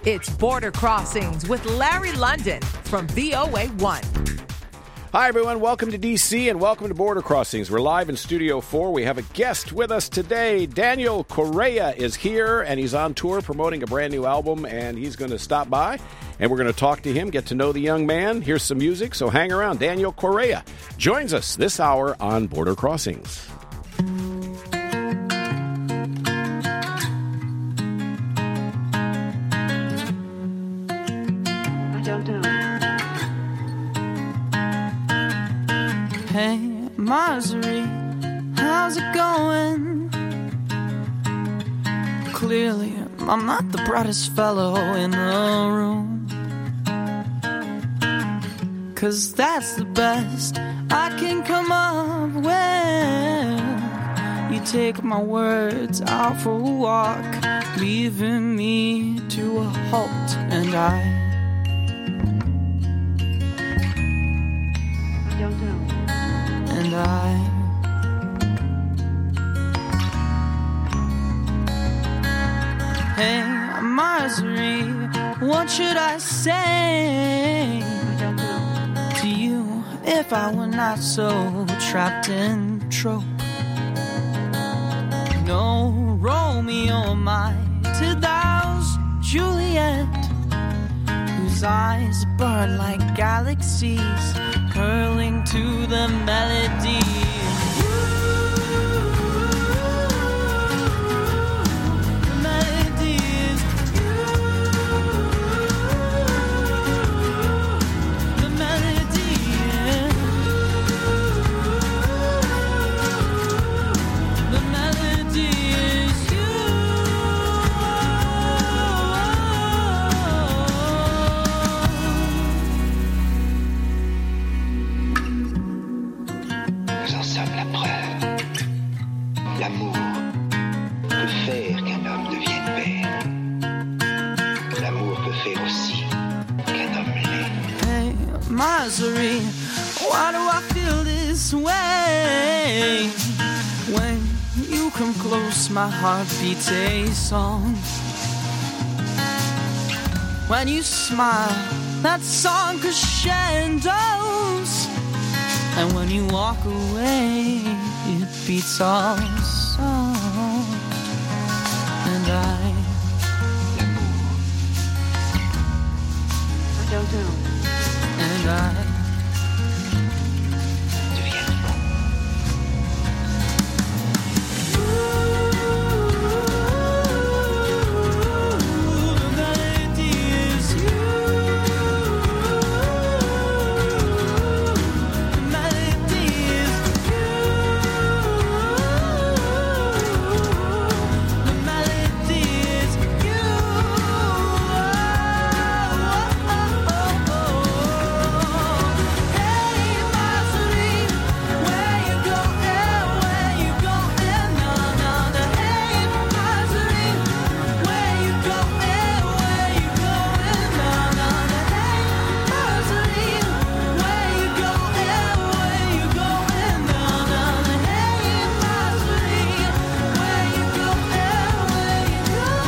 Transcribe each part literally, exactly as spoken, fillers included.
It's Border Crossings with Larry London from V O A one. Hi, everyone. Welcome to D C and welcome to Border Crossings. We're live in Studio four. We have a guest with us today. Daniel Correa is here, and he's on tour promoting a brand new album, and he's going to stop by, and we're going to talk to him, get to know the young man. Here's some music, so hang around. Daniel Correa joins us this hour on Border Crossings. Hey, Marjorie, how's it going? Clearly, I'm not the brightest fellow in the room, 'cause that's the best I can come up with. You take my words out for a walk, leaving me to a halt, and I And I Hey, Marjorie, what should I say to you if I were not so trapped in trope? No Romeo am I to thou's Juliet, whose eyes burn like galaxies hurling to the melody. The melody is you. The melody is The melody is you. Nous en sommes la preuve. L'amour peut faire qu'un homme devienne père. L'amour peut faire aussi qu'un homme l'est. Hey, Marjorie, why do I feel this way? When you come close, my heart beats a song. When you smile, that song crescendos. And when you walk away, it beats all song. And I I don't know. And I Devienne bon. The melody is you. The melody is you. The melody is you. Hey, Marjorie, where you going? Where you going? No, no, no. Hey, Marjorie, where you going? Where you going? No, no, no. Hey, Marjorie, where you going? Where you going? No, no, no. Hey, Marjorie, where you going? Where you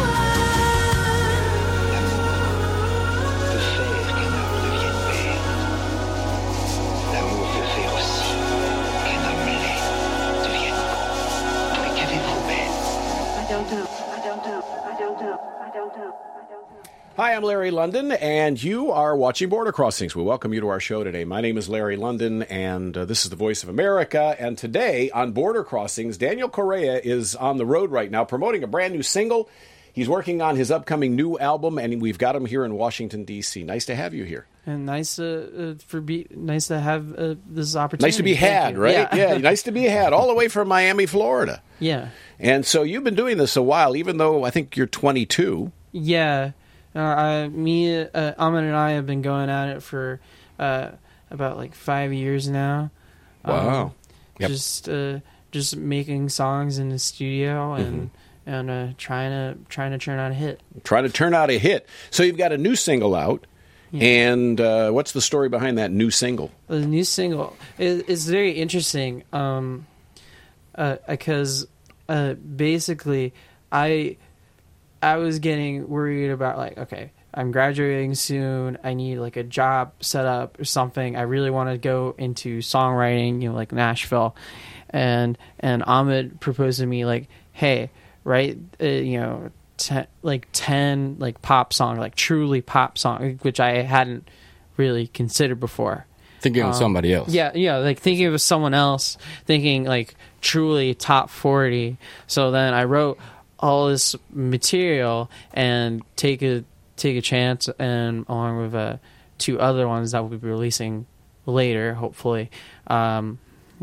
L'amour peut faire qu'un homme devienne père. L'amour peut faire aussi qu'un homme l'est, devienne bon. Mais qu'avez-vous, belle? I don't know. I don't know. I don't know. I don't know. I don't know. Hi, I'm Larry London, and you are watching Border Crossings. We welcome you to our show today. My name is Larry London, and uh, this is the Voice of America. And today on Border Crossings, Daniel Correa is on the road right now promoting a brand new single. He's working on his upcoming new album, and we've got him here in Washington, D C. Nice to have you here. And nice uh, uh, for be nice to have uh, this opportunity. Nice to be Thank had, you. right? Yeah. Yeah, nice to be had, all the way from Miami, Florida. Yeah, And so you've been doing this a while, even though I think you're twenty-two. yeah. Uh, I, me, uh, Ahmed, and I have been going at it for uh, about like five years now. Wow. Um, Yep. Just, uh, just making songs in the studio and Mm-hmm. and uh, trying to trying to turn out a hit. Trying to turn out a hit. So you've got a new single out. And uh, what's the story behind that new single? The new single is, is very interesting um, uh, because uh, basically I I was getting worried about like okay I'm graduating soon. I need like a job set up or something. I really want to go into songwriting, you know, like Nashville. And and Ahmed proposed to me like, hey, write, uh, you know, ten, like ten like pop song, like truly pop song, which I hadn't really considered before. Thinking of somebody else. Yeah, yeah, like thinking of someone else, thinking like truly top forty. So then I wrote all this material and take a take a chance, and along with uh, two other ones that we'll be releasing later, hopefully, um,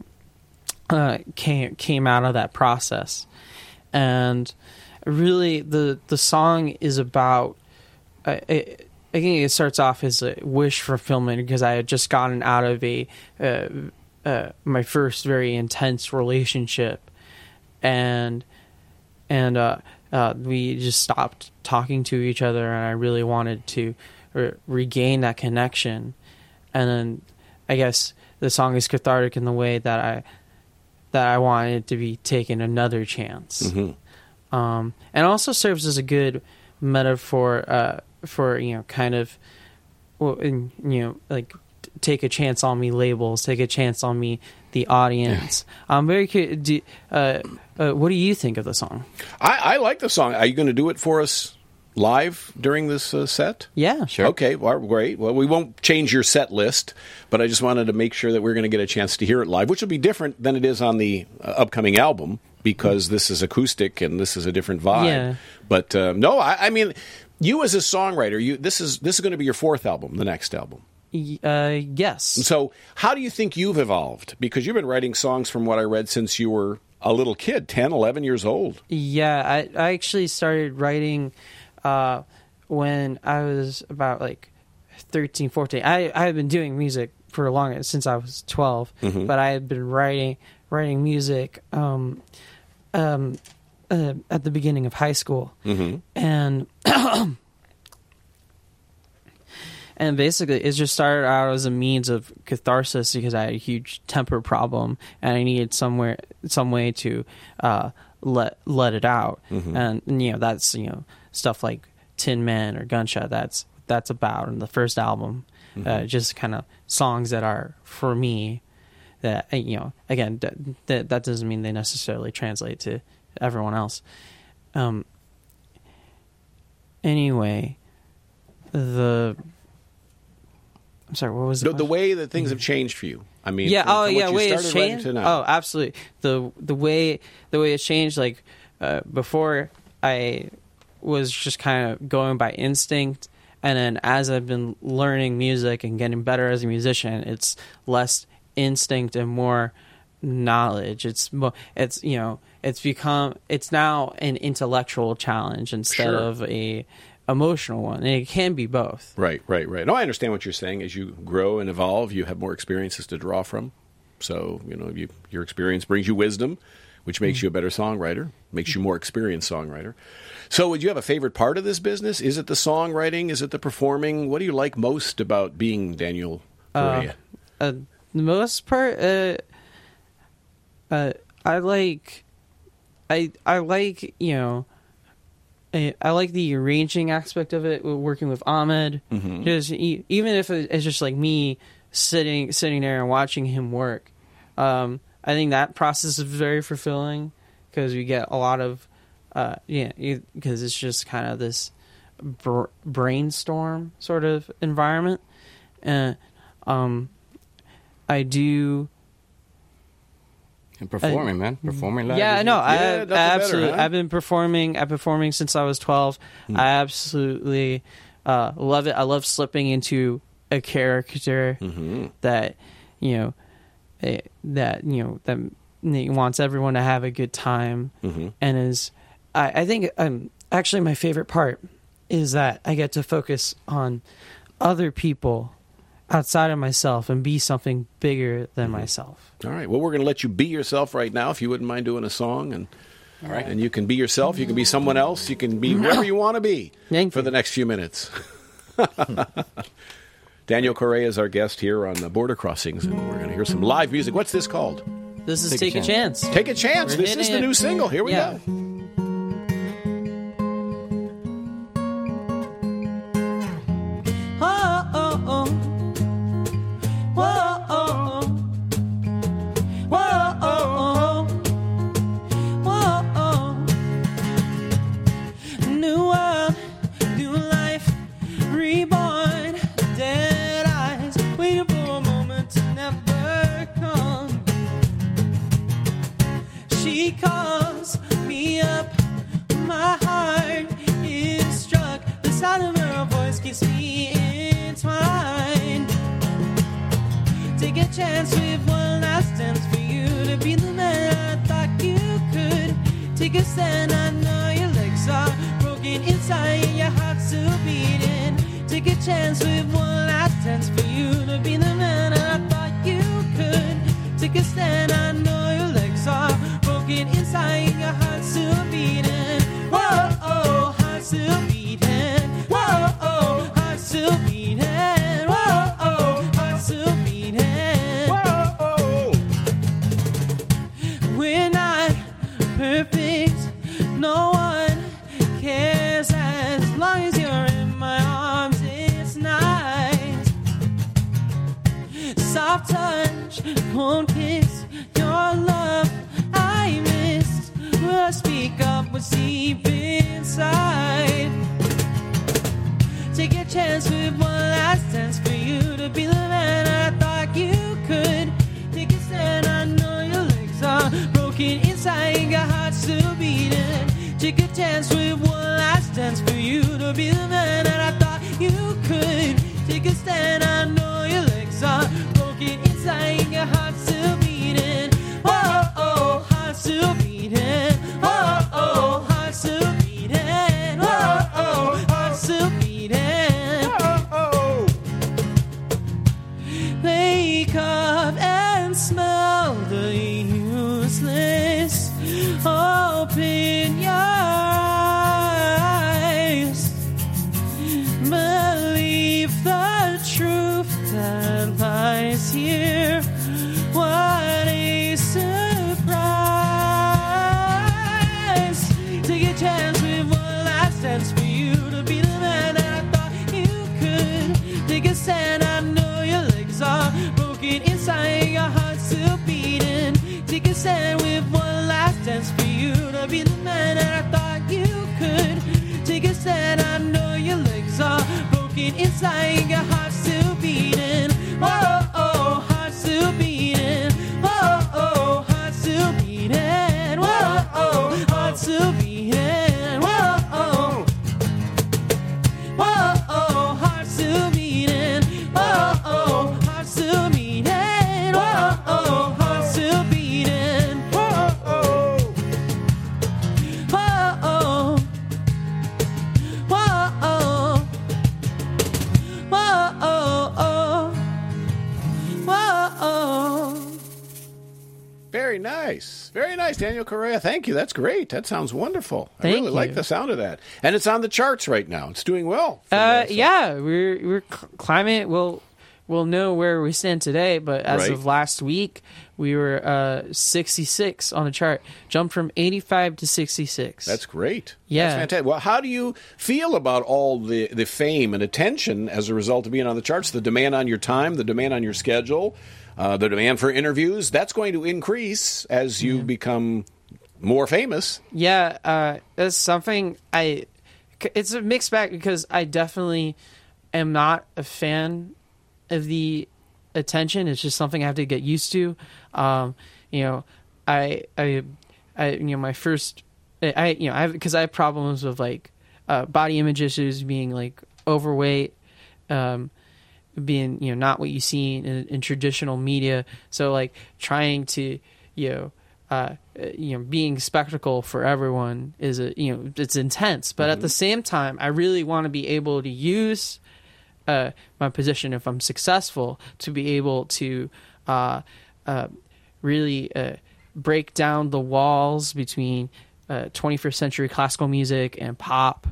uh, came came out of that process. And really, the the song is about. Uh, it, I think it starts off as a wish fulfillment because I had just gotten out of a uh, uh, my first very intense relationship, and and uh, uh, we just stopped talking to each other, and I really wanted to re- regain that connection. And then I guess the song is cathartic in the way that I that I wanted to be taken another chance, Mm-hmm. um, and also serves as a good metaphor. Uh, for, you know, kind of, well, and, you know, like t- take a chance on me labels, take a chance on me, the audience. I'm very curious. Do, uh, uh, what do you think of the song? I, I like the song. Are you going to do it for us live during this uh, set? Yeah. Sure. Okay, well, great. Well, we won't change your set list, but I just wanted to make sure that we're going to get a chance to hear it live, which will be different than it is on the uh, upcoming album because this is acoustic and this is a different vibe. Yeah. But uh, no, I, I mean, you as a songwriter, you this is this is going to be your fourth album, the next album. Y- Uh, yes. So how do you think you've evolved? Because you've been writing songs from what I read since you were a little kid, ten, eleven years old. Yeah, I, I actually started writing uh, when I was about like thirteen, fourteen. I, I had been doing music for long since I was twelve, Mm-hmm. but I had been writing writing music um, um, uh, at the beginning of high school. Mm-hmm. And and basically it just started out as a means of catharsis because I had a huge temper problem and I needed somewhere some way to uh, let let it out. Mm-hmm. And, and you know that's you know stuff like Tin Man or Gunshot. That's that's about in the first album. Mm-hmm. Uh, just kind of songs that are for me. That you know again that that, that doesn't mean they necessarily translate to everyone else. Um. Anyway, the I'm sorry. What was the, The, the way that things have changed for you. I mean, yeah. from- Oh, from what yeah. you Way it's started writing changed. to now. Oh, absolutely. The the way the way it's changed. Like uh, before, I was just kind of going by instinct, and then as I've been learning music and getting better as a musician, it's less instinct and more knowledge. It's more. It's you know. It's become. It's now an intellectual challenge instead Sure. of a emotional one. And it can be both. Right, right, right. No, I understand what you're saying. As you grow and evolve, you have more experiences to draw from. So, you know, you, your experience brings you wisdom, which makes you a better songwriter, makes you a more experienced songwriter. So, would you have a favorite part of this business? Is it the songwriting? Is it the performing? What do you like most about being Daniel Correa? Uh, the most part, uh, uh, I like, I I like you know, I, I like the arranging aspect of it. Working with Ahmed, Mm-hmm. just e- even if it- it's just like me sitting sitting there and watching him work, um, I think that process is very fulfilling because we get a lot of, uh, yeah, because it's just kind of this br- brainstorm sort of environment, and um, I do. And performing, man. Performing live. Yeah, is- no, I, Yeah, I nothing better, absolutely. huh? I've been performing. I've been performing since I was twelve. Hmm. I absolutely uh, love it. I love slipping into a character Mm-hmm. that you know eh, that you know that wants everyone to have a good time, Mm-hmm. and is. I, I think um, actually my favorite part is that I get to focus on other people outside of myself and be something bigger than Mm-hmm. myself. All right. Well, we're going to let you be yourself right now, if you wouldn't mind doing a song, and All right. and you can be yourself. You can be someone else. You can be whoever you want to be Thank for you. the next few minutes. Daniel Correa is our guest here on the Border Crossings, and we're going to hear some live music. What's this called? This is Take a Take a Chance. Take a Chance. We're This is hitting the it. new single. Here we Yeah. go. closely entwined. Take a chance with one last dance for you to be the man I thought you could. Take a stand, I know your legs are broken inside and your heart's still beating. Take a chance with one last dance for you to be the man I thought you could. Take a stand, I know your legs are broken inside and your heart's still beating. Whoa, oh, heart's still beating. Whoa, oh, heart's still beating. Whoa, oh, heart's still beating. Whoa, oh. We're not perfect, no one cares as long as you're in my arms. It's nice. Soft touch, cold kiss, your love I missed. Will speak up what's deep inside. Take a chance with one last dance for you to be the man I thought you could. Take a stand, I know your legs are broken inside and your heart's still beating. Take a chance with one last dance for you to be the man that I thought you could. Take a stand, I know your legs are broken inside and your heart's still beating. Whoa, oh, heart's still beating. Whoa, oh, heart's still beating. Whoa, oh, heart's still beating. Oh, Wake up and smell the useless. Open your eyes. Believe the truth that lies here. What a surprise. Take a chance with one last dance for you to be the man that I thought you could. Take a stand, I know your legs are broken inside, your heart's still beating. Take a stand with one last dance for you to be the man that I thought you could. Take a stand, I know your legs are broken inside, your heart's still beating. Whoa, oh, heart's still beating. Whoa, oh, heart's still beating. Whoa, oh, heart's still beating. Whoa, oh. Whoa, oh, heart's still beating. Whoa, oh, heart's still beating. Whoa, oh, heart's still beating. oh, oh. Whoa, oh. Whoa, oh. Whoa, oh, oh. Whoa, oh. Very nice. Very nice, Daniel Correa. Thank you. That's great. That sounds wonderful. I Thank really like you. the sound of that. And it's on the charts right now. It's doing well. for Uh, that, so- yeah, we're we're cl- climate. We'll we'll know where we stand today, but as Right. of last week, we were uh, sixty-six on the chart, jumped from eighty-five to sixty-six. That's great. Yeah. That's fantastic. Well, how do you feel about all the, the fame and attention as a result of being on the charts? The demand on your time, the demand on your schedule, uh, the demand for interviews, that's going to increase as you become more famous. Yeah, uh, that's something I. It's a mixed bag because I definitely am not a fan of the attention. It's just something I have to get used to. Um, you know, I, I, I, you know, my first, I, you know, I have because I have problems with like uh, body image issues, being like overweight, um, being you know not what you see in, in traditional media. So like trying to, you know. Uh, you know, being spectacle for everyone is a you know it's intense, but at the same time, I really want to be able to use uh, my position if I'm successful to be able to uh, uh, really uh, break down the walls between uh, twenty-first century classical music and pop,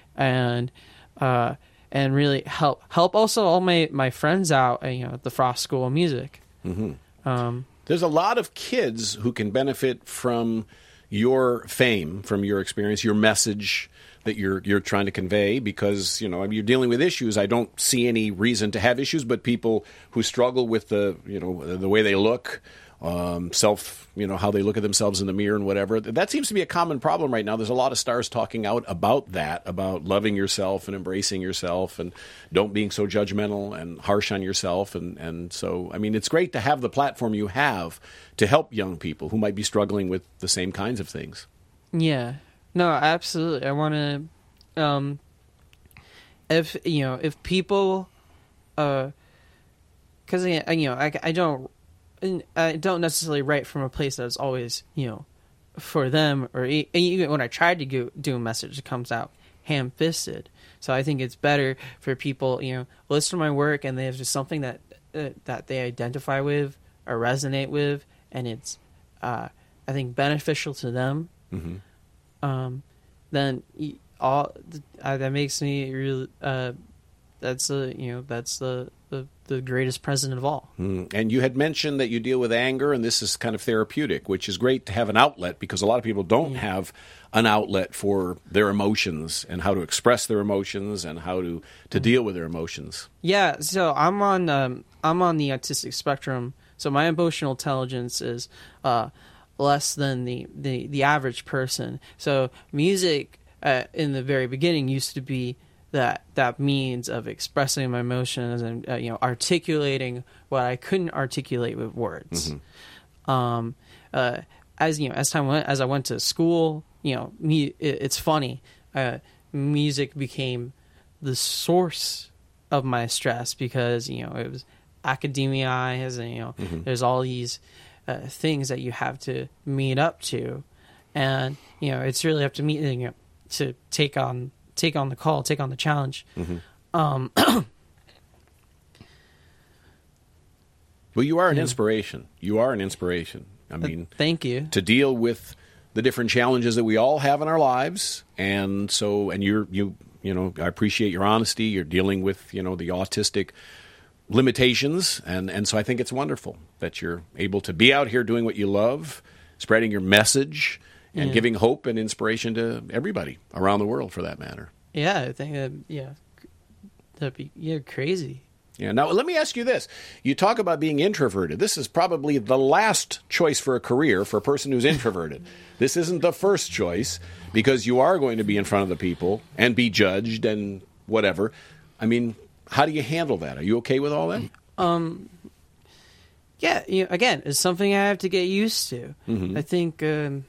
and uh, and really help help also all my, my friends out, uh, you know, at the Frost School of Music. Mm-hmm. Um, There's a lot of kids who can benefit from your fame, from your experience, your message that you're you're trying to convey, because you know you're dealing with issues. I don't see any reason to have issues, but people who struggle with the you know the way they look, um, self, you know how they look at themselves in the mirror and whatever. That seems to be a common problem right now. There's a lot of stars talking out about that, about loving yourself and embracing yourself, and don't being so judgmental and harsh on yourself. And and so I mean, it's great to have the platform you have to help young people who might be struggling with the same kinds of things. Yeah. No, absolutely. I want to, um, if you know if people, uh, because you know I I don't I don't necessarily write from a place that's always you know for them, or e- even when I tried to go, do a message, it comes out ham-fisted. So I think it's better for people, you know, listen to my work and there's just something that uh, that they identify with or resonate with, and it's, uh, I think, beneficial to them. Mm-hmm. Um, then y- all uh, that makes me really. Uh, that's the you know that's the, the the greatest present of all. Mm. And you had mentioned that you deal with anger, and this is kind of therapeutic, which is great to have an outlet, because a lot of people don't Yeah. have an outlet for their emotions and how to express their emotions and how to, to deal with their emotions. Yeah, so I'm on um, I'm on the autistic spectrum. So my emotional intelligence is uh, less than the, the, the average person. So music uh, in the very beginning used to be that that means of expressing my emotions and uh, you know articulating what I couldn't articulate with words. Um, uh, as you know, as time went, as I went to school, you know, me, it, it's funny. Uh, music became the source of my stress because you know it was academia, as you know, there's all these uh, things that you have to meet up to, and you know it's really up to me you know, to take on take on the call, take on the challenge. Um, Well, you are an inspiration. You are an inspiration. I mean, thank you. to deal with the different challenges that we all have in our lives, and so, and you're you you know, I appreciate your honesty. You're dealing with you know the autistic limitations, and and so I think it's wonderful that you're able to be out here doing what you love, spreading your message, and Yeah. giving hope and inspiration to everybody around the world, for that matter. Yeah, I think that yeah, that'd be yeah crazy. Yeah. Now, let me ask you this. You talk about being introverted. This is probably the last choice for a career for a person who's introverted. This isn't the first choice, because you are going to be in front of the people and be judged and whatever. I mean, how do you handle that? Are you okay with all that? Yeah, you know, again, it's something I have to get used to. I think, um,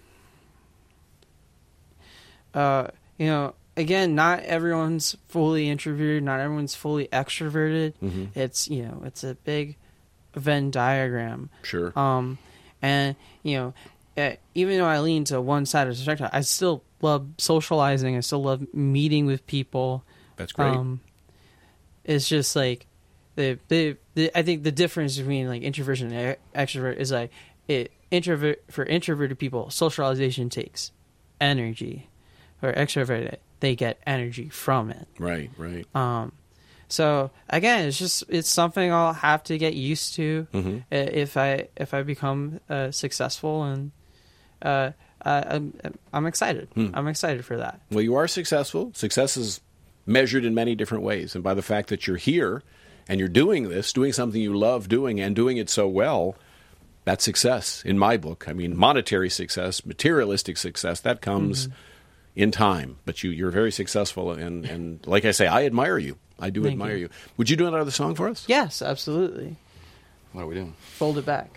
uh, you know, again, not everyone's fully introverted, not everyone's fully extroverted. It's you know, it's a big Venn diagram. Sure. Um, and you know, uh, even though I lean to one side of the spectrum, I still love socializing. I still love meeting with people. That's great. Um, it's just like the, the the I think the difference between like introversion and e- extrovert is like it introvert for introverted people, socialization takes energy. For extroverted, they get energy from it. right, right. Um, so again, it's just it's something I'll have to get used to Mm-hmm. i- if I if I become uh, successful, and uh, I, I'm I'm excited. Hmm. I'm excited for that. Well, you are successful. Success is measured in many different ways. And by the fact that you're here and you're doing this, doing something you love doing and doing it so well, that's success in my book. I mean, monetary success, materialistic success, that comes in time. But you, you're very successful. And, and like I say, I admire you. I do Thank admire you. you. Would you do another song for us? Yes, absolutely. What are we doing? Fold it back.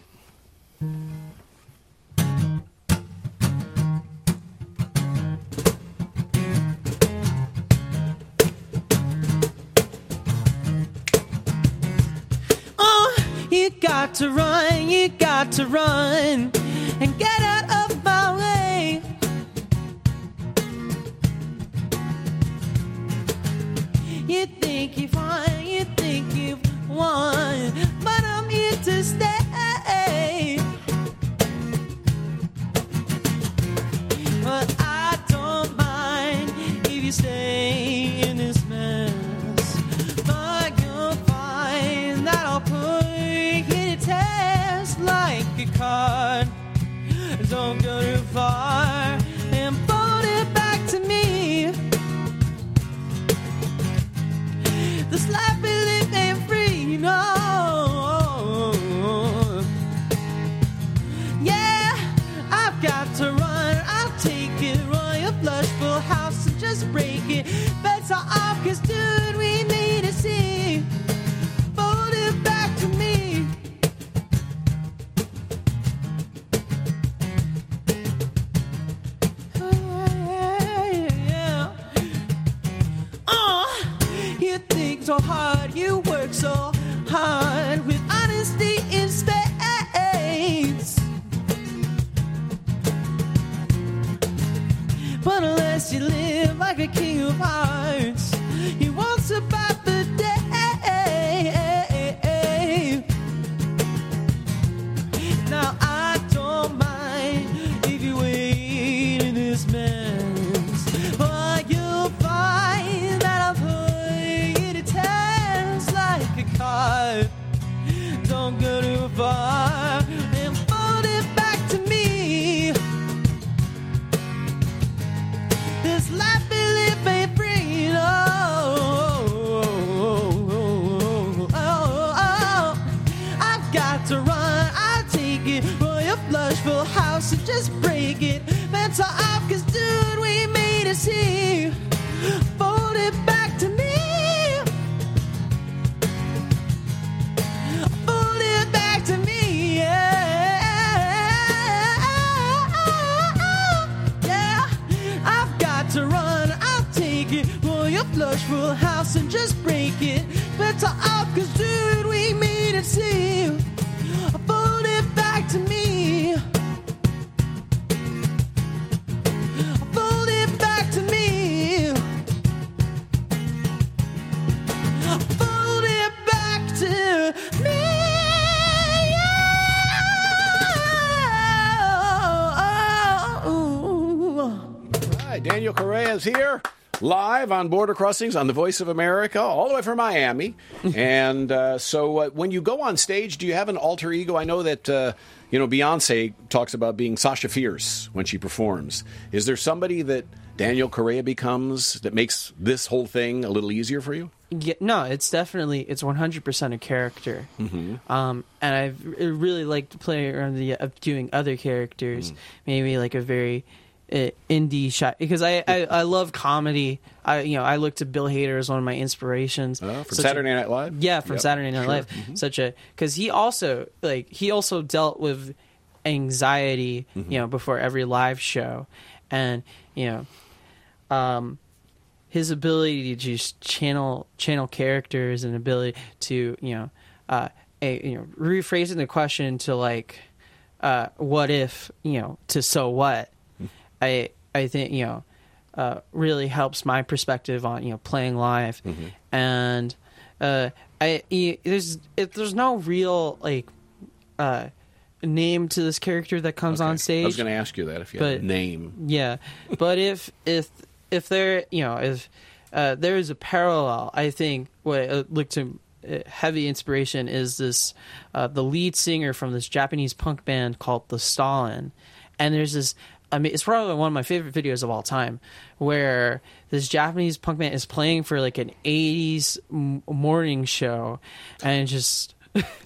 Oh, you got to run, you got to run and get out of my way. You think you've won, you think you've won, but I'm here to stay. But I don't mind if you stay in this mess. But you'll find that I'll put you in a test like a card. Don't go too far and fold it back to me. This life we live ain't free, no. Yeah, I've got to run. I'll take it, run your blush full house and just break it. so hard, you work so hard with honesty in space. But unless you live like a king of hearts, you won't survive the day. Now I don't mind if you wait in this mess, but you'll find that I'll play it tense like a card. Don't go too far and fold it back to me. This life we live ain't free, no. Oh, I've got to run, I'll take it. Royal flush, full house, and just break it. Mental off, cause dude, we made a scene. Fold it back to me. Fold it back to me, yeah. Yeah, I've got to run, I'll take it. Royal flush, full house, and just break it. Better off, cause dude, we made it seem. Fold it back to me. Fold it back to me. Fold it back to me. Hi, Daniel Correa is here, live on Border Crossings on the Voice of America, all the way from Miami. And uh, so uh, when you go on stage, do you have an alter ego? I know that, uh, you know, Beyonce talks about being Sasha Fierce when she performs. Is there somebody that Daniel Correa becomes that makes this whole thing a little easier for you? Yeah, no, it's definitely it's one hundred percent a character, Mm-hmm. um, and I've r- really liked to play around the of doing other characters, Mm. maybe like a very uh, indie shot because I, I I love comedy. I you know I look to Bill Hader as one of my inspirations. Uh, from Such a- Saturday Night Live? Yeah, from Yep, Saturday Night sure. Live. Mhm. Such a because he also like he also dealt with anxiety, Mm-hmm. you know, before every live show, and you know. Um, his ability to just channel channel characters and ability to you know uh a, you know rephrasing the question to like uh what if you know to so what I I think you know uh really helps my perspective on you know playing live Mm-hmm. and uh I he- there's it, there's no real like uh name to this character that comes Okay. on stage. I was going to ask you that if you had But- a name. Yeah, but if if if there you know if uh, there is a parallel, I think what uh, look to uh, heavy inspiration is this uh, the lead singer from this Japanese punk band called the Stalin, and there's this. I mean, it's probably one of my favorite videos of all time, where this Japanese punk band is playing for like an eighties m- morning show, and just.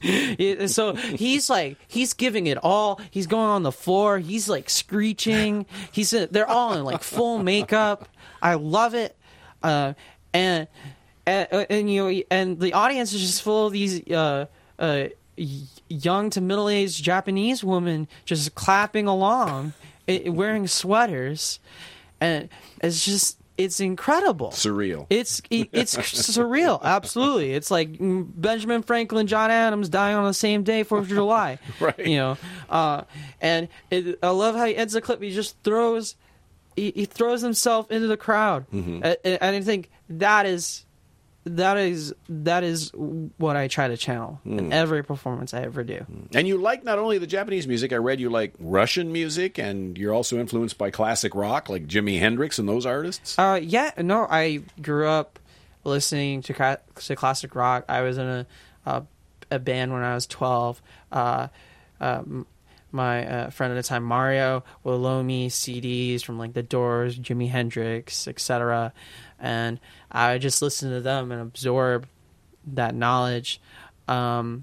It- so he's like he's giving it all. He's going on the floor. He's like screeching. He's they're all in like full makeup. I love it. Uh, and, and and you know and the audience is just full of these uh, uh, y- young to middle aged Japanese women just clapping along, i wearing sweaters, and it's just. It's incredible. Surreal. It's it's surreal. Absolutely. It's like mm, Benjamin Franklin, John Adams dying on the same day, Fourth of July. Right. You know, uh, and it, I love how he ends the clip. He just throws, he, he throws himself into the crowd, Mm-hmm. and, and I think that is, that is that is what I try to channel Mm. in every performance I ever do. And you like not only the Japanese music, I read you like Russian music, and you're also influenced by classic rock like Jimi Hendrix and those artists? Uh, yeah, no, I grew up listening to, ca- to classic rock. I was in a uh, a band when I was twelve. Uh, um, my uh, friend at the time, Mario, would loan me C Ds from like The Doors, Jimi Hendrix, et cetera. And I would just listen to them and absorb that knowledge. Um,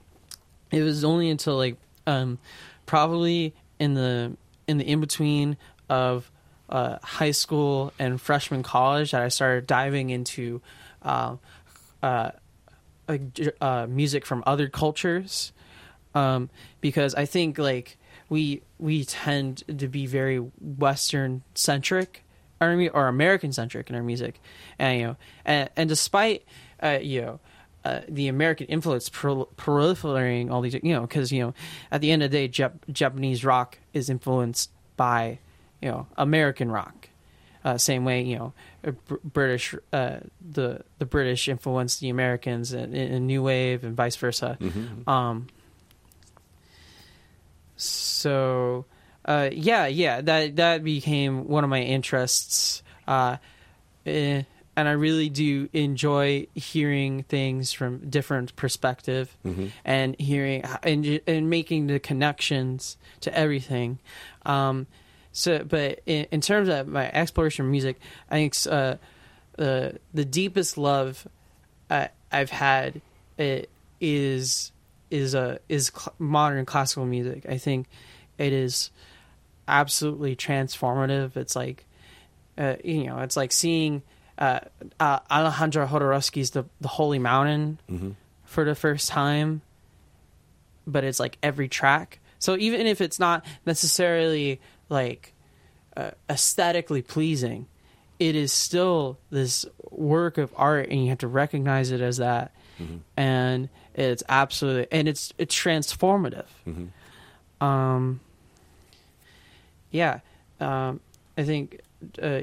it was only until like um, probably in the in the in between of uh, high school and freshman college that I started diving into uh, uh, uh, uh, music from other cultures, um, because I think like we we tend to be very Western centric our mu- or American centric in our music, and you know, and, and despite uh, you know. Uh, the American influence prol- proliferating all these, you know, because, you know, at the end of the day, Jap- Japanese rock is influenced by, you know, American rock. Uh, same way, you know, Br- British, uh, the the British influenced the Americans in, in New Wave and vice versa. Mm-hmm. Um, so, uh, yeah, yeah, that that became one of my interests. Uh, eh, And I really do enjoy hearing things from different perspective, Mm-hmm. and hearing and and making the connections to everything. Um, so, but in, in terms of my exploration of music, I think uh, the the deepest love I, I've had it is is a is cl- modern classical music. I think it is absolutely transformative. It's like uh, you know, it's like seeing. Uh, uh, Alejandro Jodorowsky's the, the Holy Mountain Mm-hmm. for the first time, but it's like every track. So even if it's not necessarily like uh, aesthetically pleasing, it is still this work of art, and you have to recognize it as that. Mm-hmm. And it's absolutely, and it's it's transformative. Mm-hmm. Um, yeah, um, I think uh,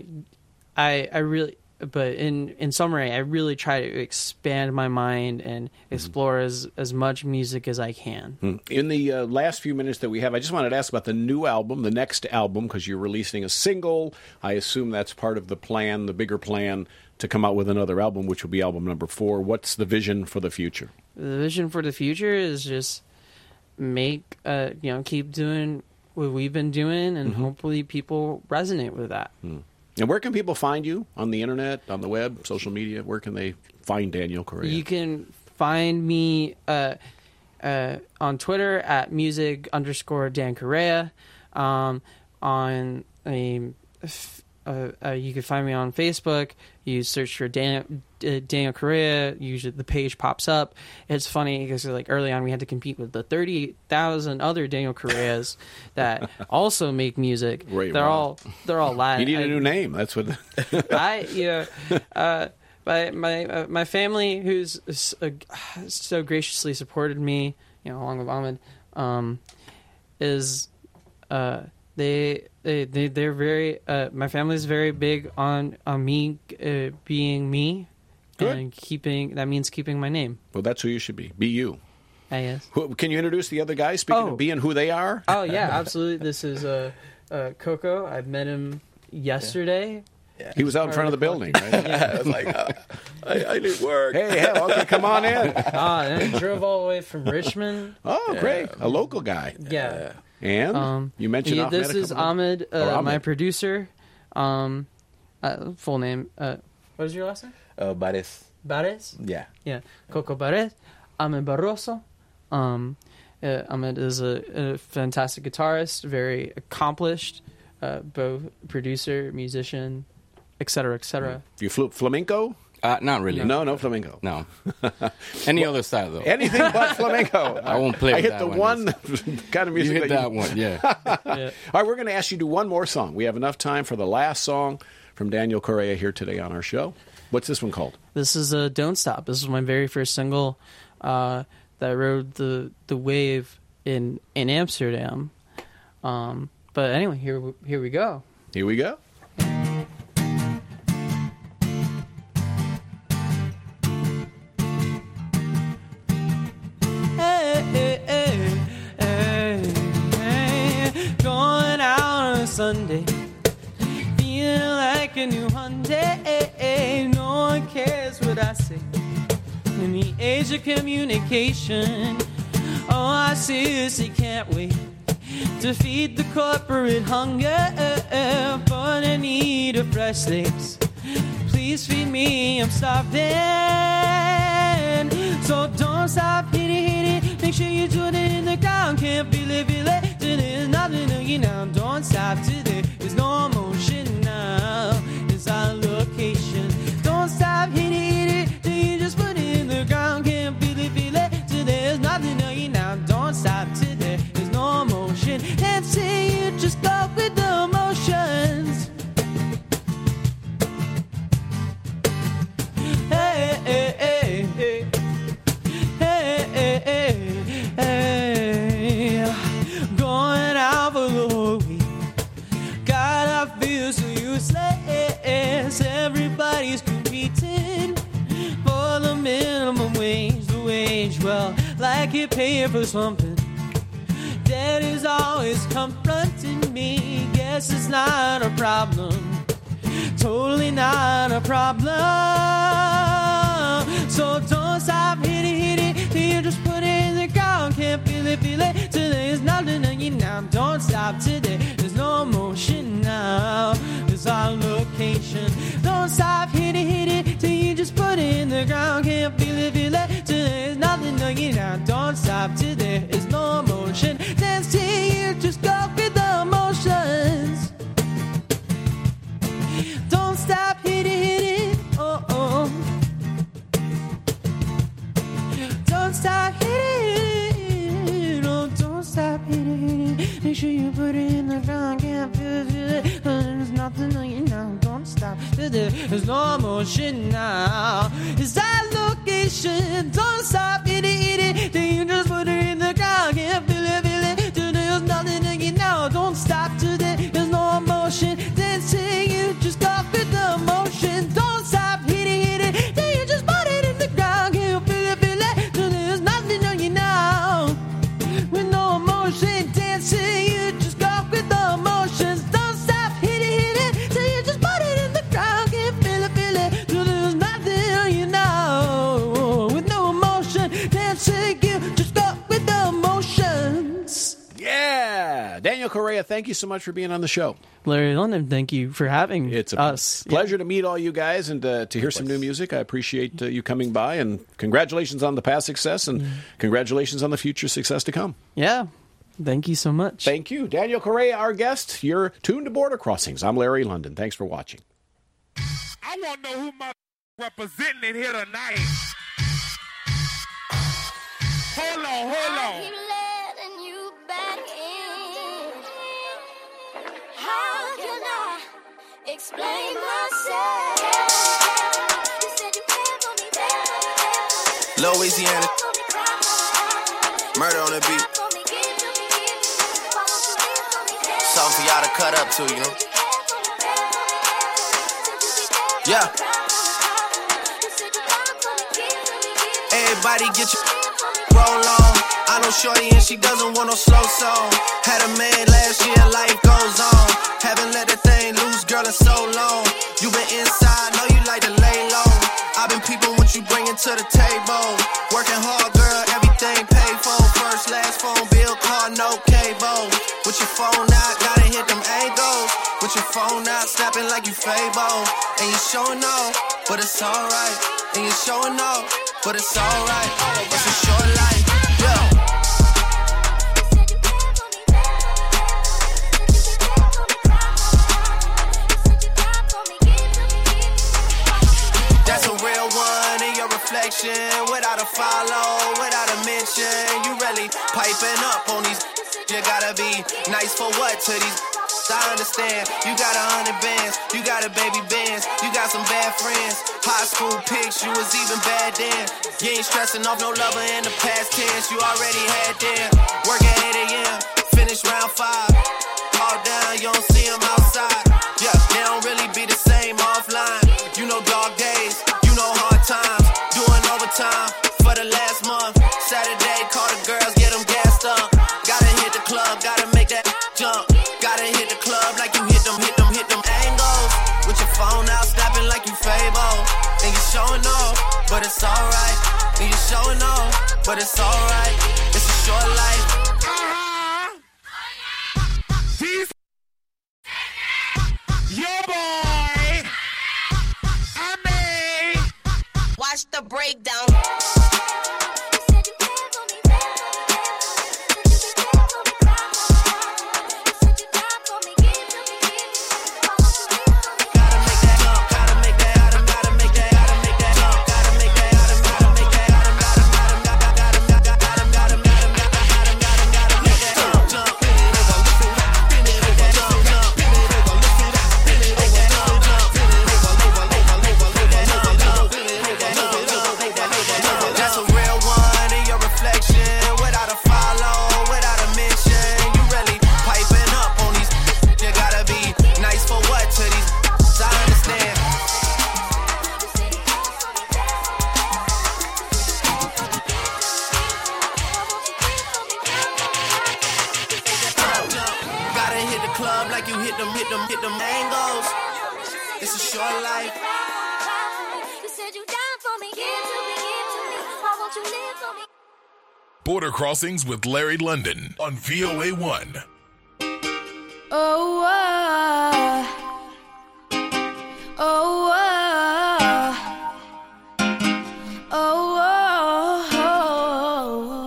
I I really. But in, in summary, I really try to expand my mind and explore as, as much music as I can. In the uh, last few minutes that we have, I just wanted to ask about the new album, the next album, because you're releasing a single. I assume that's part of the plan, the bigger plan, to come out with another album, which will be album number four. What's the vision for the future? The vision for the future is just make, uh, you know, keep doing what we've been doing, and Mm-hmm. hopefully people resonate with that. Mm. And where can people find you? On the internet, on the web, social media? Where can they find Daniel Correa? You can find me uh, uh, on Twitter at music underscore Dan Correa. Um, on a, uh, uh, you can find me on Facebook. You search for Dan, uh, Daniel Correa. Usually the page pops up. It's funny because like early on we had to compete with the thirty thousand other Daniel Correas that also make music. Right, they're wow. all they're all Latin. You need a I- new name. That's what. I yeah, uh, my my uh, my family, who's uh, so graciously supported me, you know, along with Ahmed, um, is uh, they they they they're very uh, my family's very big on on me uh, being me, Good. and keeping that means keeping my name. Well, that's who you should be. Be you. I guess. Who, can you introduce the other guys? Speaking Oh. of being who they are. Oh yeah, absolutely. This is uh, uh, Coco. I met him yesterday. He was out in front of the building, right? I was like, uh, I, I need work. Hey, hell, okay, come on in. Ah, and I drove all the way from Richmond. Oh, great. A local guy. Yeah. And Um, you mentioned yeah, Ahmed this a is couple of- Ahmed, uh, Oh, Ahmed. my producer. Um, uh, full name. Uh, what is your last name? Uh, but it's, Barres. yeah. Yeah, Coco Barres. Ahmed Barroso. Um, uh, Ahmed is a, a fantastic guitarist, very accomplished, uh, both producer, musician, et cetera, et cetera. You flew flamenco? Uh, not really. No, no flamenco. No. Any other style, though. Anything but flamenco. I won't play I with hit that the one. one kind of You music hit that that you... one, yeah. Yeah. All right, we're going to ask you to do one more song. We have enough time for the last song from Daniel Correa here today on our show. What's this one called? This is uh, Don't Stop. This was my very first single uh, that rode the the wave in in Amsterdam. Um, but anyway, here we- here we go. Here we go. Hey, hey, hey, hey, hey. Going out on a Sunday, feeling like a new Hyundai. No one cares what I say. In the age of communication, all I seriously can't wait to feed the corporate hunger, but I need a fresh slate. Please feed me, I'm starving. So don't stop, hit it, hit it. Make sure you do it in the ground. Can't believe it, there's nothing to you now. Don't stop today, there's no motion now. It's our location. Don't stop, hit it, hit it. Till you just put it in the ground. Can't believe it, there's nothing to you now. Don't stop today, there's no motion. Can't say you just go with the motions. keep paying for something that is always confronting me. Guess it's not a problem, totally not a problem. So don't stop, hit it, hit it, till you just put it in the ground. Can't feel it, feel it, till there's nothing on you now. Don't stop today, there's no motion now. It's our location. Don't stop, hit it, hit it, till you just put it in the ground. Can't feel it, feel it, till there's nothing on you now. Don't stop today, there's no motion. Dance till you just go with the motions. Don't stop, hit it, hit it, oh oh. Don't stop, hit it, hit it, oh, don't stop, hit it, hit it. Make sure you put it in the ground, can't feel it, feel it. There's nothing on you now, don't stop, there's no motion now. It's that location, don't stop, hit it, hit it. Then you just put it in the ground, can't feel it, feel it. There's nothing on you now, don't stop today, there's no motion. Dance till you just go with the motion. Don't stop, hit it, hit it, till you just put it in the ground. Can't feel it, feel it, till there's nothing on you now. With no emotion, dance till you just go with the motions. Don't stop, hit it, hit it, till you just put it in the ground. Can't feel it, feel it, till there's nothing on you now. With no emotion, dance till you just go with the motions. Yeah. Daniel Correa, thank you so much for being on the show. Larry London, thank you for having It's a us. pleasure to meet all you guys and uh, to hear some new music. I appreciate uh, you coming by, and congratulations on the past success, and congratulations on the future success to come. Yeah. Thank you so much. Thank you. Daniel Correa, our guest. You're tuned to Border Crossings. I'm Larry London. Thanks for watching. I want to know who my representing in here tonight. Hold on, hold on. Keep letting you back in. How can I explain myself? You said you cared for me, cared for me, cared for me. Louisiana, Cared for me, cried for me. murder on the beat. Cried for me, give to me, give to me. Why won't you live for me, cared for Something for y'all to cut up to, you know. me, cared for me, cared for me, cared for me. Said you be cared for me, Yeah. cried for me, cried for me. You said you cried for me, give to me, give to me. Everybody get your Cared for me, roll on. I know shorty and she doesn't want no slow song. Had a man last year, life goes on. Haven't let the thing loose, girl, in so long. You been inside, know you like to lay low. I've been peeping what you bringing to the table. Working hard, girl, everything paid for. First, last phone bill, car, no cable. With your phone out, gotta hit them angles. With your phone out, snapping like you Fable. And you showing off, but it's alright. And you showing off, but it's alright. It's a short life, yeah. That's a real one in your reflection. Without a follow, without a mention. You really piping up on these. You gotta be nice for what to these. I understand. You got a hundred bands. You got a baby bands. You got some bad friends. High school pics, you was even bad then. You ain't stressing off no lover in the past tense. You already had them. Work at eight a.m. Finish round five. All down, you don't see them outside. Yeah, they don't really be the same offline. You know dog days, you know hard times. Doing overtime for the last month. Saturday, call the girls, get them gassed up. Gotta hit the club, gotta make that jump. Gotta hit the club like you hit them, hit them, hit them angles. With your phone out, snapping like you Fable. And you showing off, but it's alright. And you showing off, but it's alright. It's a short life. He's your boy. I mean, Watch the breakdown. hit them, hit them, hit them mangoes. It's a short life. You said you down for me, give to me, give to me. Why won't you live for me? Border Crossings with Larry London on V O A one. Oh, uh, oh, uh, oh, oh,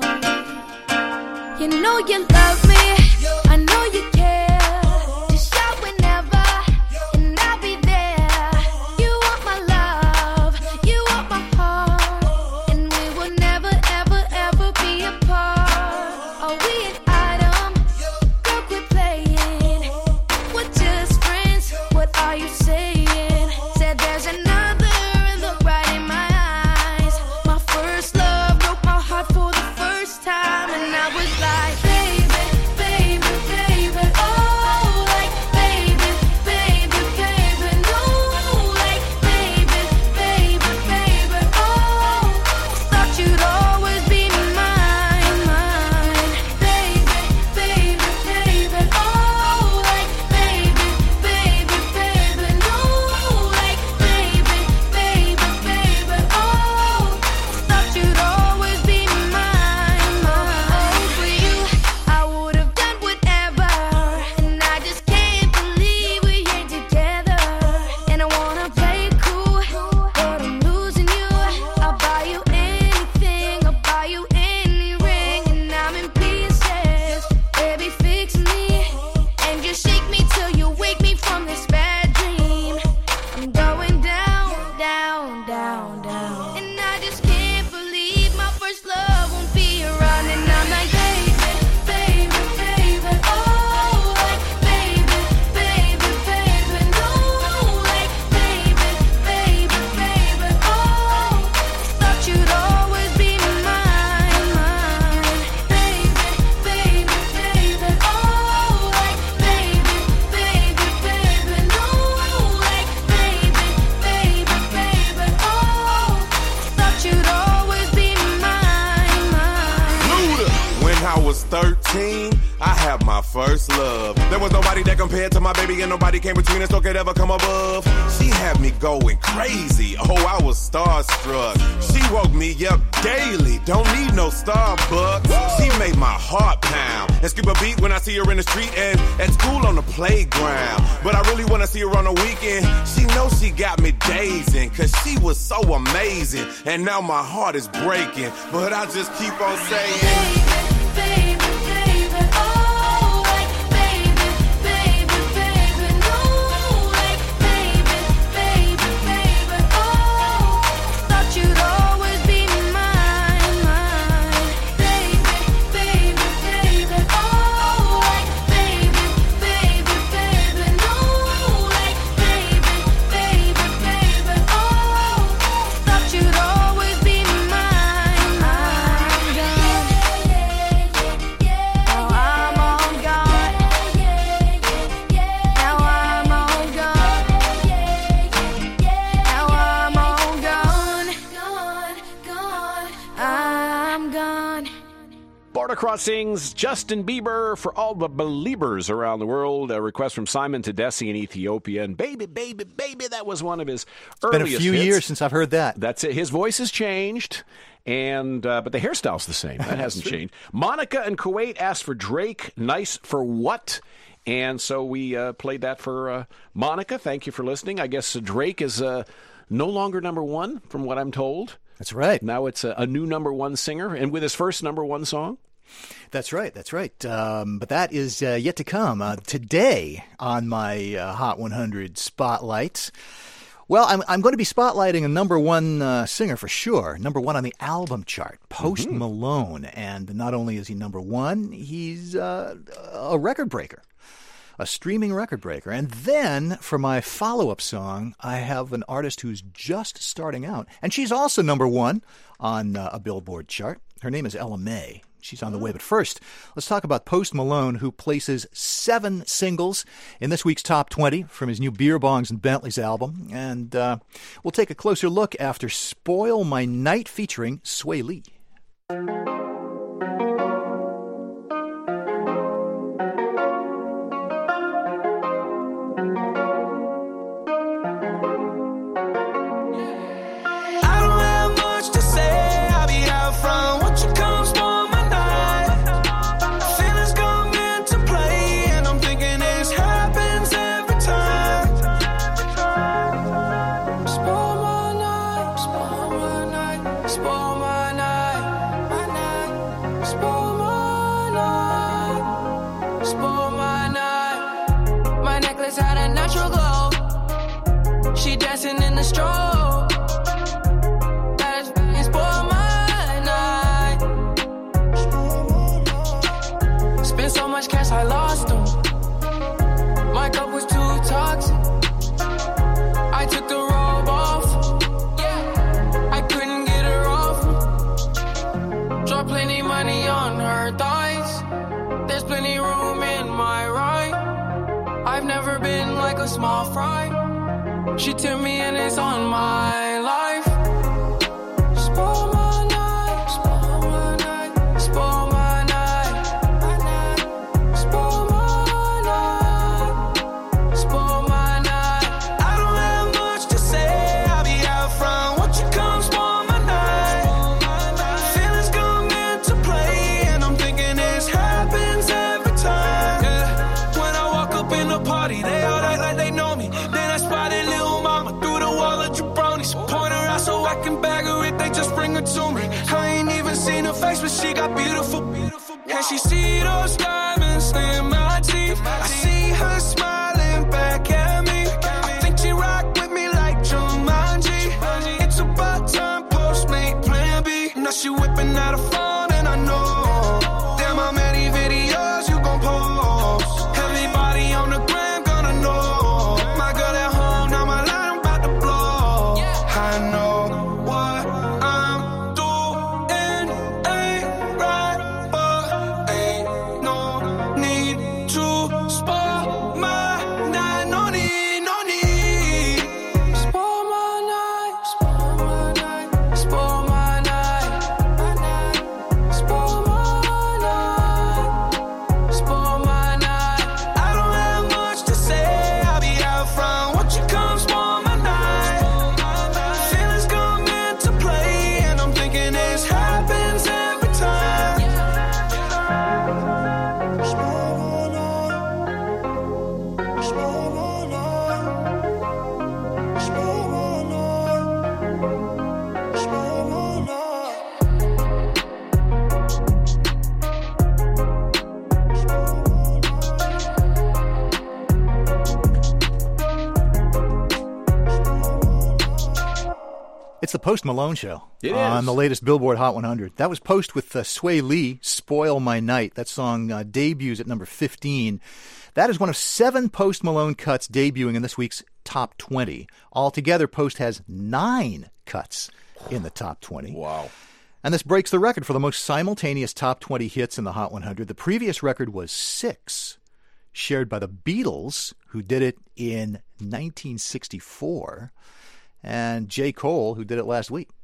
oh. You know you love me, I know you care. Just shout whenever, and I'll be there. You want my love, you want my heart, and we will never, ever, ever be apart. Are we an item? Girl, quit playing. We're just friends. What are you saying? Said there's another and look right in my eyes. My first love broke my heart for the first time, and I was like, baby, baby, baby, oh, like, baby, baby, baby, no, like, baby, baby, baby, oh, thought you'd always be mine, mine, baby, baby, baby, oh, like, baby, baby, baby, no, like, baby, baby, baby, oh, thought you'd always be mine, mine. For you, I would have done whatever, and I just can't believe we ain't together. And I wanna play it cool, but I'm losing you. I'll buy you anything, I'll buy you any ring, and I'm in pieces. Baby, fix me, and just shake me till you wake me from this bad dream. I'm going down, down, down, down, and I just can't believe my first love won't be around. And I'm like, baby, baby, baby, oh, like, baby, baby, baby, no, like, baby, baby, baby, oh, thought you'd always be mine, mine, baby, baby, baby, oh, like, baby, baby, baby, no, like, baby, baby, baby, oh, thought you'd always be mine, mine. Luda. When I was thirteen, I had my first love. There was nobody that compared to my baby, and nobody came between us or could ever come above. She had me going crazy. Oh, I was starstruck. She woke me up daily. Don't need no Starbucks. She made my heart pound and skip a beat when I see her in the street and at school on the playground. But I really wanna see her on the weekend. She knows she got me dazing, cause she was so amazing. And now my heart is breaking, but I just keep on saying, Baby, baby, oh, like, baby, baby, baby, no, like, baby, baby, baby, oh, thought you'd always be mine, mine, baby, baby, baby, oh, like, baby, baby, baby, no, like, baby, baby, baby, oh, thought you'd always be mine, mine, now I'm on God. Now I'm on God. Now I'm on gone. Gone, gone. I'm gone. Border Crossings, Justin Bieber for all the believers around the world. A request from Simon Tedeschi in Ethiopia. And baby, baby, baby, that was one of his It's been earliest a few hits. years since I've heard that. That's it. His voice has changed, and uh, but the hairstyle's the same. That hasn't changed. Monica in Kuwait asked for Drake. Nice for what? And so we uh, played that for uh, Monica. Thank you for listening. I guess uh, Drake is uh, no longer number one, from what I'm told. That's right. Now it's a, a new number one singer, and with his first number one song. That's right. That's right. Um, but that is uh, yet to come. Uh, today on my uh, Hot one hundred Spotlights, well, I'm, I'm going to be spotlighting a number one uh, singer for sure. Number one on the album chart, Post Mm-hmm. Malone. And not only is he number one, he's uh, a record breaker. A streaming record breaker. And then for my follow-up song, I have an artist who's just starting out. And she's also number one on uh, a Billboard chart. Her name is Ella May. She's on the way. But first, let's talk about Post Malone, who places seven singles in this week's Top twenty from his new Beer Bongs and Bentleys album. And uh, we'll take a closer look after Spoil My Night featuring Sway Lee. Spoil my night, my night. Spoil my night, spoil my night. My necklace had a natural glow. She dancing in the strobe. That is spoil my night. Spent so much cash, I lost them. My cup was too toxic. I took the robe off. Yeah, I couldn't get her off. Drop plenty money on her thighs. There's plenty room in my ride. I've never been like a small fry. She took me and it's on my life. Spoil my night, spoil my night, spoil my night, my night. Spoil my night, spoil my night. I don't have much to say, I'll be out front. Won't you come spoil my night? Feelings come into play, and I'm thinking this happens every time. Yeah. When I walk up in the party, they all act like they know me. Then I spotted little mama through the wall of jabronis. Point her out so I can bag her if they just bring her to me. I ain't even seen her face, but she got beautiful, beautiful. And she see those diamonds in my teeth. I see her smiling back at me. I think she rock with me like Jumanji. It's about time, Postmate Plan B. Now she whipping out a phone and I know. Damn, how many videos you gon' post? Everybody on the gram gonna know. My girl at home, now my line about to blow. I know what I'm doing ain't right, but ain't no need to spoil my night. No need, no need. Spoil my night, spoil my night, spoil my night, my night. Spoil my night, spoil my night. I don't have much to say, I'll be out front. Won't you come spoil my night? Feelings come into play, and I'm thinking this happens every time. Spoil my night, spoil my night, spoil my night, spoil my night. It's the Post Malone Show It on is. the latest Billboard Hot one hundred. That was Post with uh, Sway Lee, Spoil My Night. That song uh, debuts at number fifteen. That is one of seven Post Malone cuts debuting in this week's Top twenty. Altogether, Post has nine cuts in the Top twenty. Wow. And this breaks the record for the most simultaneous Top twenty hits in the Hot one hundred. The previous record was six, shared by the Beatles, who did it in nineteen sixty-four, and J. Cole, who did it last week.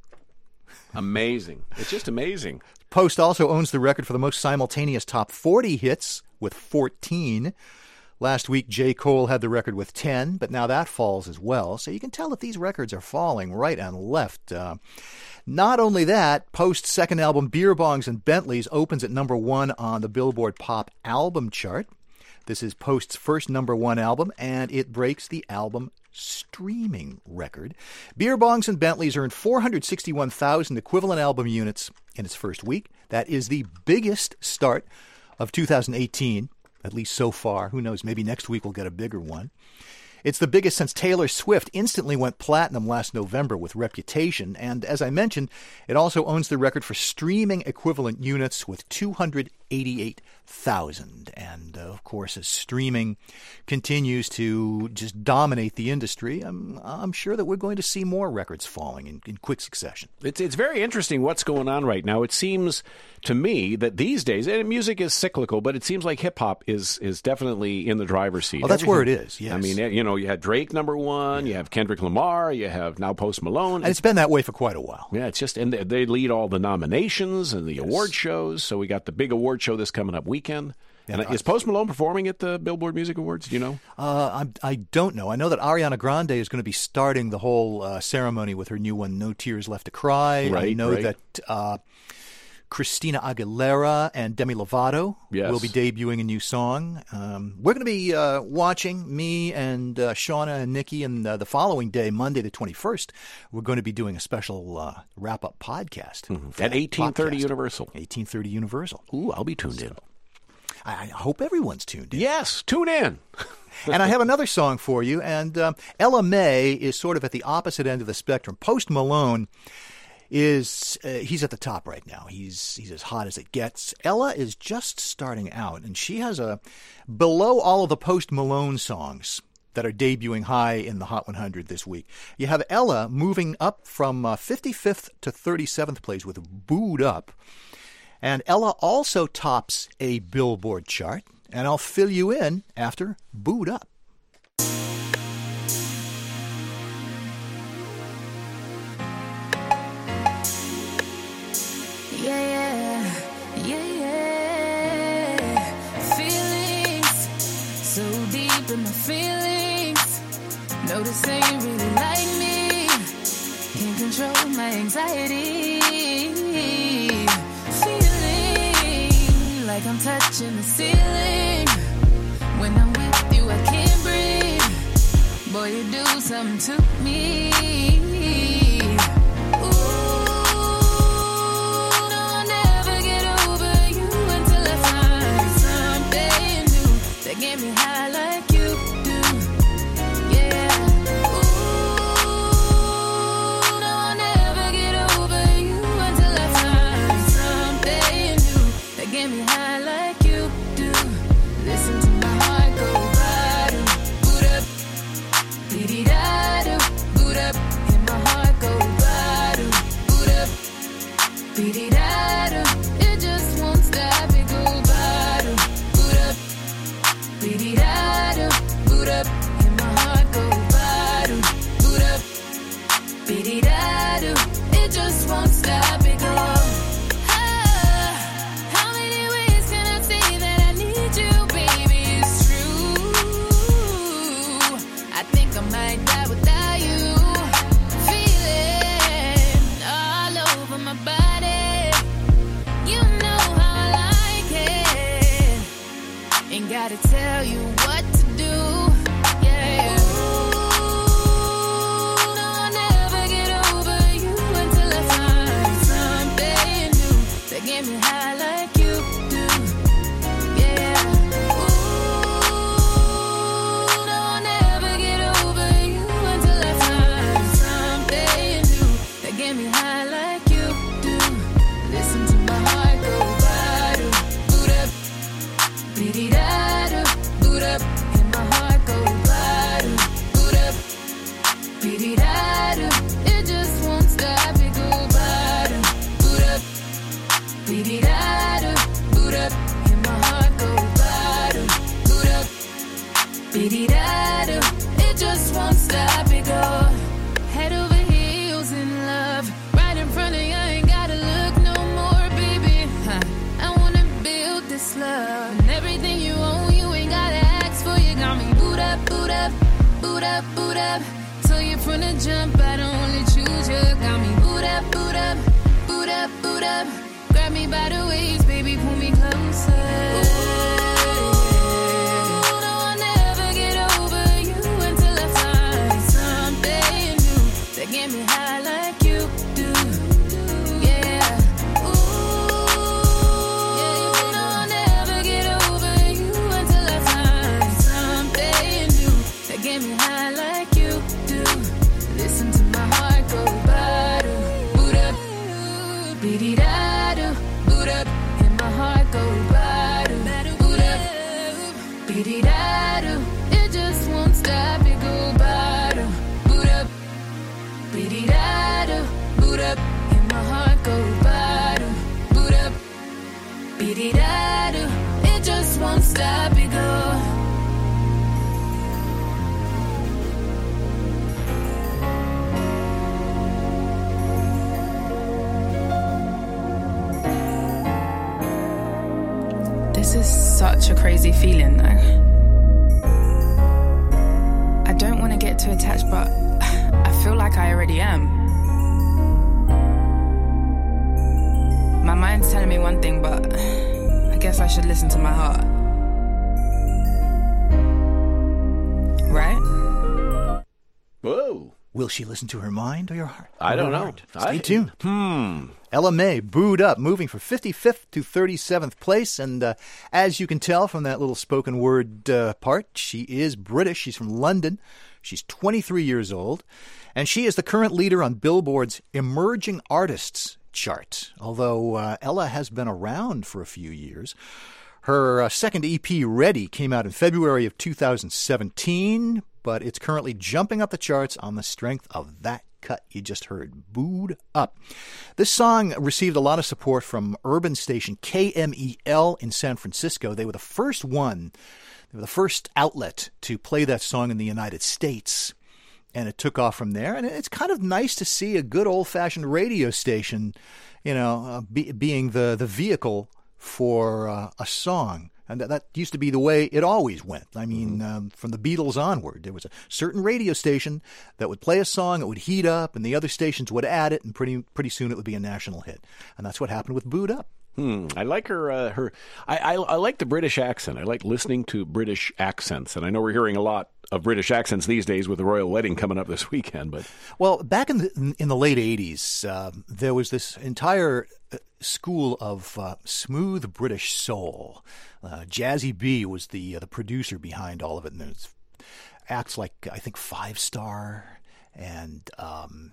Amazing. It's just amazing. Post also owns the record for the most simultaneous top forty hits with fourteen. Last week, J. Cole had the record with ten, but now that falls as well. So you can tell that these records are falling right and left. Uh, not only that, Post's second album, Beer Bongs and Bentleys, opens at number one on the Billboard Pop Album Chart. This is Post's first number one album, and it breaks the album streaming record. Beer Bongs and Bentleys earned four hundred sixty-one thousand equivalent album units in its first week. That is the biggest start of two thousand eighteen, at least so far. Who knows, maybe next week we'll get a bigger one. It's the biggest since Taylor Swift instantly went platinum last November with Reputation, and as I mentioned, it also owns the record for streaming equivalent units with two hundred eighty-eight thousand. And uh, of course, as streaming continues to just dominate the industry, I'm, I'm sure that we're going to see more records falling in, in quick succession. It's it's very interesting what's going on right now. It seems to me that these days, and music is cyclical, but it seems like hip hop is is definitely in the driver's seat. Oh, that's Everything, where it is. Yes. I mean, you know, you had Drake number one, you have Kendrick Lamar, you have now Post Malone, and it's been that way for quite a while. Yeah, it's just, and they, they lead all the nominations and the yes. award shows. So we got the big award show this coming up weekend. And is Post Malone performing at the Billboard Music Awards? Do you know? Uh, I, I don't know. I know that Ariana Grande is going to be starting the whole uh, ceremony with her new one, No Tears Left to Cry. Right, I know right. that uh, Christina Aguilera and Demi Lovato Yes. will be debuting a new song. Um, we're going to be uh, watching, me and uh, Shauna and Nikki, and uh, the following day, Monday the twenty-first, we're going to be doing a special uh, wrap-up podcast. Mm-hmm. for At that eighteen thirty podcast. Universal. eighteen thirty Universal. Ooh, I'll be tuned So, in. I, I hope everyone's tuned in. Yes, tune in. And I have another song for you. And um, Ella May is sort of at the opposite end of the spectrum. Post Malone is uh, he's at the top right now. He's he's as hot as it gets. Ella is just starting out, and she has a below all of the Post Malone songs that are debuting high in the Hot one hundred this week. You have Ella moving up from uh, fifty-fifth to thirty-seventh place with Booed Up. And Ella also tops a Billboard chart, and I'll fill you in after Booed Up. Yeah, yeah, yeah, yeah. Feelings so deep in my feelings. Notice they ain't really like me. Can't control my anxiety. Feeling like I'm touching the ceiling. When I'm with you, I can't breathe. Boy, you do something to me. That get me high like you do, yeah. Ooh, no, I'll never get over you until I find something new that get me high like you do. Listen to my heart go bada, boot up, dee da do, boot up, and my heart go bada, boot up, dee da do. It just won't stop, it go bada, boot up. Be-dee-da-do, boot up, and my heart go ba-do, boot up, be-dee-da-do, it just won't stop, it go. Ah, how many ways can I say that I need you, baby, it's true. I think I might die without you. Feeling all over my body. You know how I like it. Ain't gotta tell you what to do, yeah. Ooh, no, I'll never get over you until I find something new that get me high like you do, yeah. Ooh, no, I'll never get over you until I find something new that get me high like you do. Listen to my heart go ba-do, boot up, be-dee-da-do, boot up, and my heart go ba-do, boot up, be-dee-da-do. It just won't stop, it go ba-do, boot up, be-dee-da-do, boot up, and my heart go ba-do, boot up, be-dee-da-do. It just won't stop, it go. Head over heels in love, right in front of you, I ain't gotta look no more, baby. Huh. I wanna build this love, and everything you own, you ain't gotta ask for. You got me boot up, boot up, boot up, boot up. Till you're from the jump, I don't only choose you. Got me boot up, boot up, boot up, boot up. Grab me by the waist, baby, pull me closer. Ooh, no, I'll never get over you until I find something new that get me high like you do, yeah. Ooh, no, I'll never get over you until I find something new that get me high like you do. Listen to my heart go ba-do, boot up, be-dee-da-do, boot up, and my heart go ba-do, boot up, be-dee-da-do. It just won't stop, it go ba-do, boot up, be-dee-da-do, boot up, and my heart go ba-do, boot up, be-dee-da-do. It just won't stop, it go. This is such a crazy feeling, though. I don't want to get too attached, but I feel like I already am. My mind's telling me one thing, but I guess I should listen to my heart. Right? Whoa. Will she listen to her mind or your heart? I Or don't her know. heart? I- Stay tuned. Hmm. Ella May, Booed Up, moving from fifty-fifth to thirty-seventh place. And uh, as you can tell from that little spoken word uh, part, she is British. She's from London. She's twenty-three years old. And she is the current leader on Billboard's Emerging Artists chart. Although uh, Ella has been around for a few years. Her uh, second E P, Ready, came out in February of two thousand seventeen, but it's currently jumping up the charts on the strength of that cut you just heard, Booed Up. This song received a lot of support from urban station K M E L in San Francisco. They were the first one, they were the first outlet to play that song in the United States. And it took off from there. And it's kind of nice to see a good old-fashioned radio station, you know, uh, be, being the, the vehicle for uh, a song. And that, that used to be the way it always went. I mean, mm-hmm. um, from the Beatles onward, there was a certain radio station that would play a song, it would heat up, and the other stations would add it, and pretty pretty soon it would be a national hit. And that's what happened with Booed Up. Hmm. I like her. Uh, her. I, I I like the British accent. I like listening to British accents, and I know we're hearing a lot of British accents these days with the royal wedding coming up this weekend. But well, back in the in the late eighties, uh, there was this entire school of uh, smooth British soul. Uh, Jazzy B was the uh, the producer behind all of it, and there's acts like I think Five Star and. Um,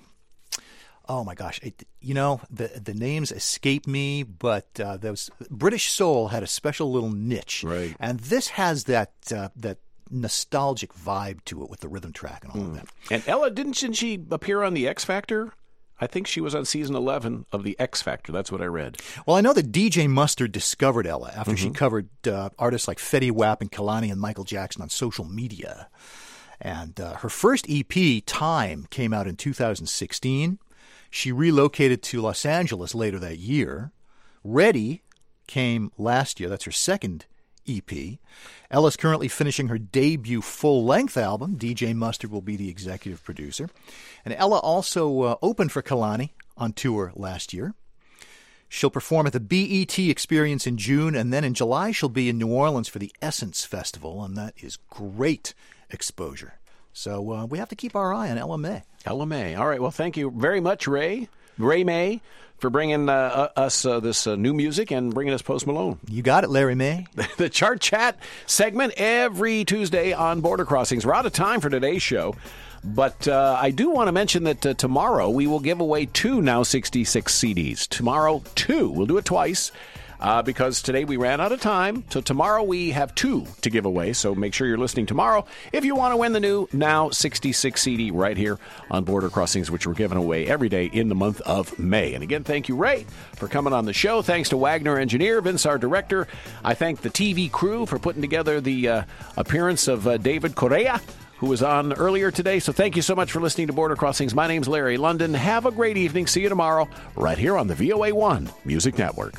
Oh my gosh! It, you know the the names escape me, but uh, those British soul had a special little niche, right? And this has that uh, that nostalgic vibe to it with the rhythm track and all mm. of that. And Ella, didn't didn't she appear on the X Factor? I think she was on season eleven of the X Factor. That's what I read. Well, I know that D J Mustard discovered Ella after mm-hmm. she covered uh, artists like Fetty Wap and Kehlani and Michael Jackson on social media. And uh, her first E P, Time, came out in two thousand sixteen. She relocated to Los Angeles later that year. Ready came last year. That's her second E P. Ella's currently finishing her debut full-length album. D J Mustard will be the executive producer. And Ella also uh, opened for Kehlani on tour last year. She'll perform at the B E T Experience in June, and then in July she'll be in New Orleans for the Essence Festival, and that is great exposure. So uh, we have to keep our eye on Ella May. Ella May. All right. Well, thank you very much, Ray. Ray May, for bringing uh, us uh, this uh, new music and bringing us Post Malone. You got it, Larry May. The Chart Chat segment every Tuesday on Border Crossings. We're out of time for today's show, but uh, I do want to mention that uh, tomorrow we will give away two Now sixty-six C Ds. Tomorrow, two. We'll do it twice. Uh, because today we ran out of time. So tomorrow we have two to give away. So make sure you're listening tomorrow if you want to win the new Now sixty-six C D right here on Border Crossings, which we're giving away every day in the month of May. And again, thank you, Ray, for coming on the show. Thanks to Wagner Engineer, Vince, our director. I thank the T V crew for putting together the uh, appearance of uh, David Correa, who was on earlier today. So thank you so much for listening to Border Crossings. My name's Larry London. Have a great evening. See you tomorrow right here on the V O A one Music Network.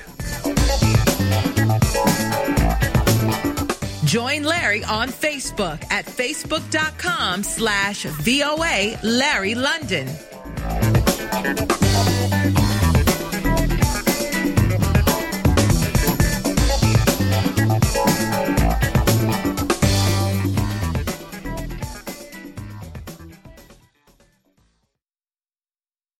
Join Larry on Facebook at facebook.com slash VOA Larry London.